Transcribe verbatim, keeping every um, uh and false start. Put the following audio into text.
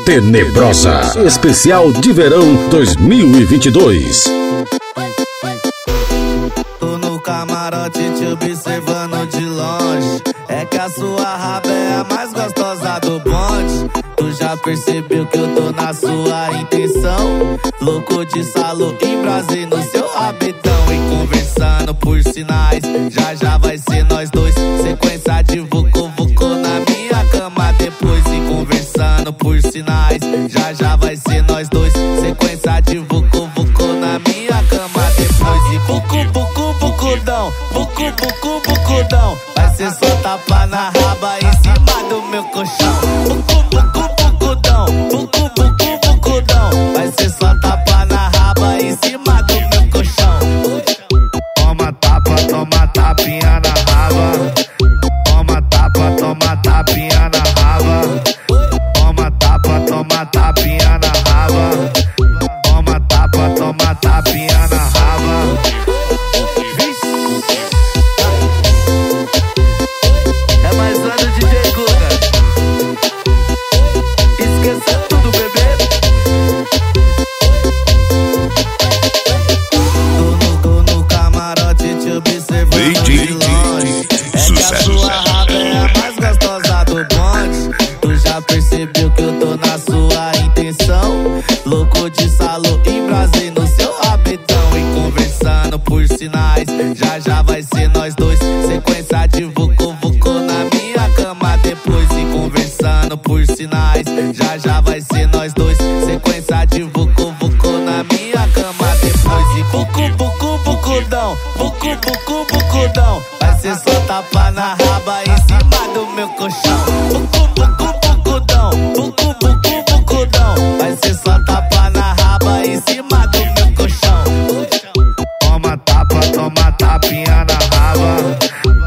Tenebrosa, especial de verão dois mil e vinte e dois. Tô no camarote te observando de longe. É que a sua raba é a mais gostosa do bonde. Tu já percebeu que eu tô na sua intenção? Louco de salo em Brasília no seu rabetão. E conversando por sinais, já já vai ser nós dois. Sequência de vucu vucu na minha cama depois. E conversando por sinais, já já vai ser nós dois. Sequência de vucu vucu na minha cama depois. E vucu vucu vucudão, vucu vucu vucudão. Vai ser só tapa na raba em cima do meu colchão. Vucu vucu vucudão, vucu vucu vucudão. Vai ser só tapa na raba em cima do meu colchão. Toma tapa, toma tapinha na raba. Toma tapa, toma tapinha na raba. Toma tapa, toma tapinha na raba. Toma tapa, toma tapinha na raba. É mais uma do D J Guga. Esqueça tudo, bebê. Tô no, tô no camarote te observando de longe. É que a sua raba é a mais gostosa do bonde. Tu já percebeu que eu tô na sua intenção? Louco de salo em Brasília no seu rabetão. E conversando por sinais, já já vai ser nós dois. Sequência de vucu vucu na minha cama depois. E conversando por sinais, já já vai ser nós dois. Sequência de vucu vucu na minha cama depois. E vucu vucu vucudão, vucu vucu vucudão. Vai ser só tapa na raba em cima do meu colchão. Vucu vucu vucudão, vucu vucu vucudão. Vai ser só tapa na raba em cima do meu colchão. Toma tapa, toma tapinha na raba.